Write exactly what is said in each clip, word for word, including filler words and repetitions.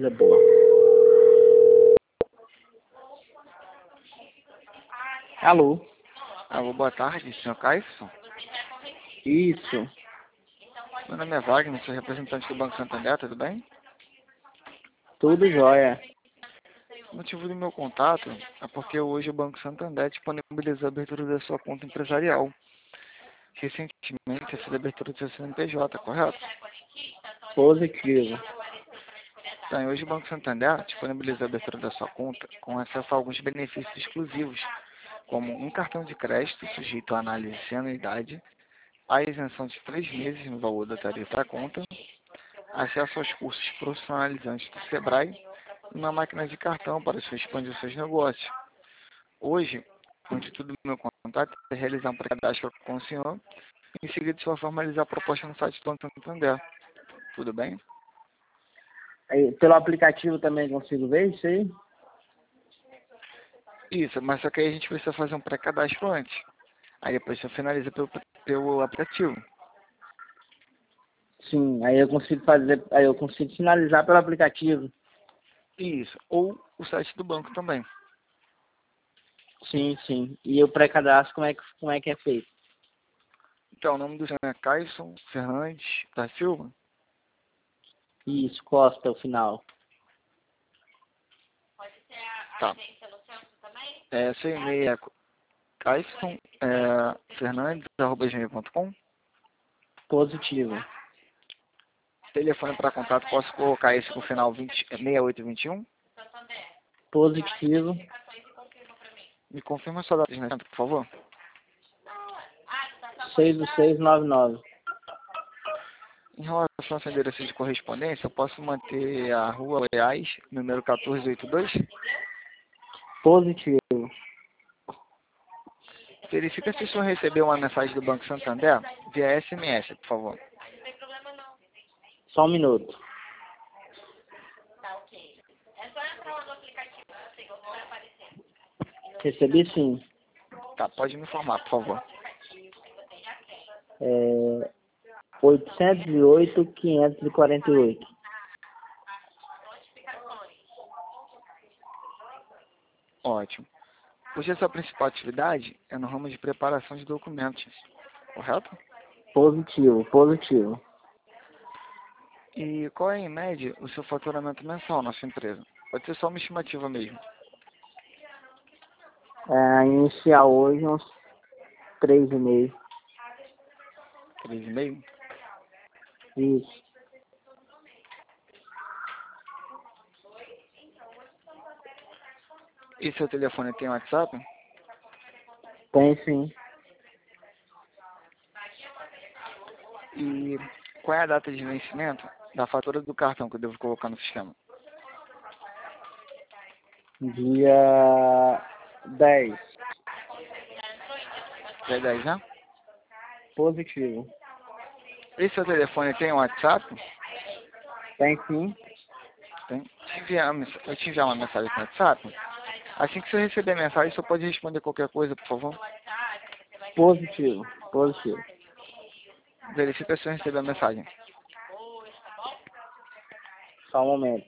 coisa boa. Alô? Alô, boa tarde, senhor Caifson. Isso. Meu nome é Wagner, sou representante do Banco Santander, tudo bem? Tudo jóia. O motivo do meu contato é porque hoje o Banco Santander disponibilizou a abertura da sua conta empresarial. Recentemente, essa abertura do seu C N P J, correto? Positivo. Então, hoje o Banco Santander disponibilizou a abertura da sua conta com acesso a alguns benefícios exclusivos, como um cartão de crédito sujeito à análise sem anuidade, a isenção de três meses no valor da tarifa da conta, acesso aos cursos profissionalizantes do Sebrae e uma máquina de cartão para você expandir seus negócios. Hoje, o intuito do meu contato é realizar um pré-cadastro com o senhor e em seguida só formalizar a proposta no site do Banco Santander. Tudo bem? Aí, pelo aplicativo também consigo ver isso aí? Isso, mas só que aí a gente precisa fazer um pré-cadastro antes. Aí depois você finaliza pelo, pelo aplicativo. Sim, aí eu consigo fazer, aí eu consigo finalizar pelo aplicativo. Isso, ou o site do banco também. Sim, sim. E o pré-cadastro, como é que, como é que é feito? Então, o nome do senhor é Caifson Fernandes da Silva. Isso, Costa, o final. Tá. É, seu e-mail é caifson é, fernandes arroba gmail ponto com. Positivo. Telefone para contato, posso colocar esse com o final vinte, sessenta e oito vinte e um. Positivo. Me confirma a sua data de nascimento, por favor. seis do seis nove nove. Em relação ao seu endereço de correspondência, eu posso manter a Rua Goiás, número quatorze oitenta e dois? Positivo. Verifica se o senhor recebeu uma mensagem do Banco Santander via S M S, por favor. Só um minuto. Recebi sim. Tá, pode me informar, por favor. É, oitocentos e oito, quinhentos e quarenta e oito. Ótimo. Hoje a sua principal atividade é no ramo de preparação de documentos, correto? Positivo, positivo. E qual é, em média, o seu faturamento mensal na sua empresa? Pode ser só uma estimativa mesmo. É, iniciar hoje uns três e meio. Três e meio? Isso. E seu telefone tem WhatsApp? Tem sim. E qual é a data de vencimento da fatura do cartão que eu devo colocar no sistema? Dia dez. Dia dez, né? Positivo. E seu telefone tem WhatsApp? Tem sim. Tem. Te enviar, uma mens- eu te enviar uma mensagem no WhatsApp. Assim que você receber a mensagem, você pode responder qualquer coisa, por favor. Positivo. Positivo. Verifica se eu receber a mensagem. Só um momento.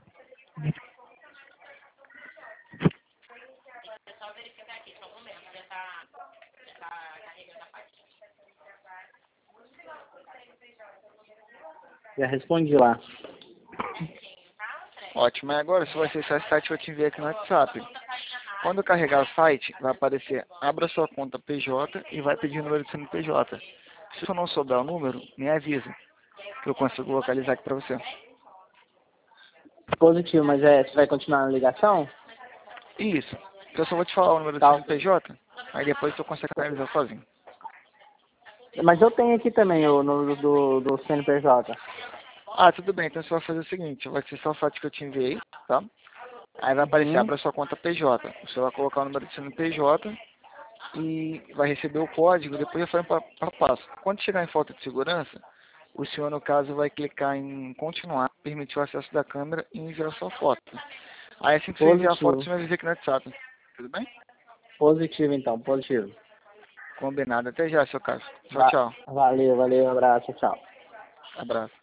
Já respondi lá. Ótimo. E agora, se você acessar esse site, eu te enviar aqui no WhatsApp. Quando eu carregar o site, vai aparecer, abra sua conta P J e vai pedir o número do C N P J. Se eu não souber o número, me avisa, que eu consigo localizar aqui para você. Positivo, mas é, você vai continuar na ligação? Isso. Eu só vou te falar o número do Tá. C N P J, aí depois você consegue analisar sozinho. Mas eu tenho aqui também o número do, do C N P J. Ah, tudo bem. Então você vai fazer o seguinte, vai ser só o site que eu te enviei, tá? Aí vai aparecer, Uhum. abra sua conta P J. Você vai colocar o número do C N P J e vai receber o código, depois já foi para passo. Quando chegar em falta de segurança, o senhor, no caso, vai clicar em continuar, permitir o acesso da câmera e enviar sua foto. Aí assim que você enviar a foto, Positivo. você vai avisar aqui no WhatsApp. Tudo bem? Positivo então, positivo. Combinado. Até já, seu caso. Tchau, Va tchau. valeu, valeu, abraço, tchau. Abraço.